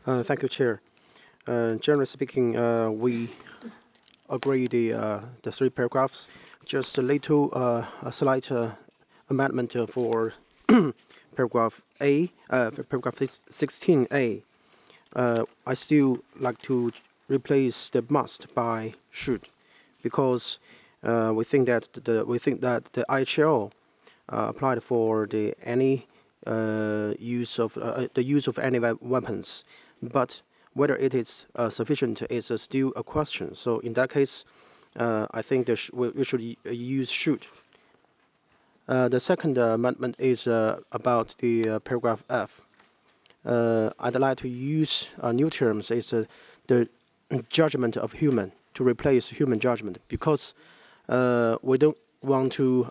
Thank you, Chair. Generally speaking, we agree the three paragraphs. Just a slight amendment for paragraph A, for paragraph 16A. I still like to replace the must by should, because we think that the IHL applied for the use of any weapons, but whether it is sufficient is still a question. So in that case, I think we should use should. The second amendment is about the paragraph F. I'd like to use new terms. It's the judgment of human to replace human judgment, because we don't want to.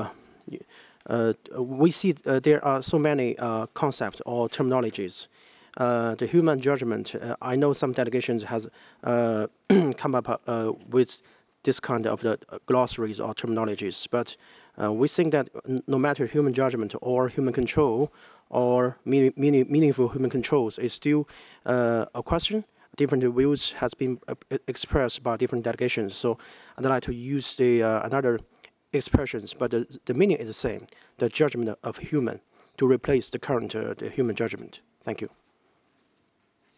We see there are so many concepts or terminologies. The human judgment. I know some delegations has come up with this kind of glossaries or terminologies, but we think that no matter human judgment or human control or meaningful human controls is still a question. Different views has been expressed by different delegations. So I'd like to use the another expressions, but the meaning is the same. The judgment of human to replace the current the human judgment. Thank you.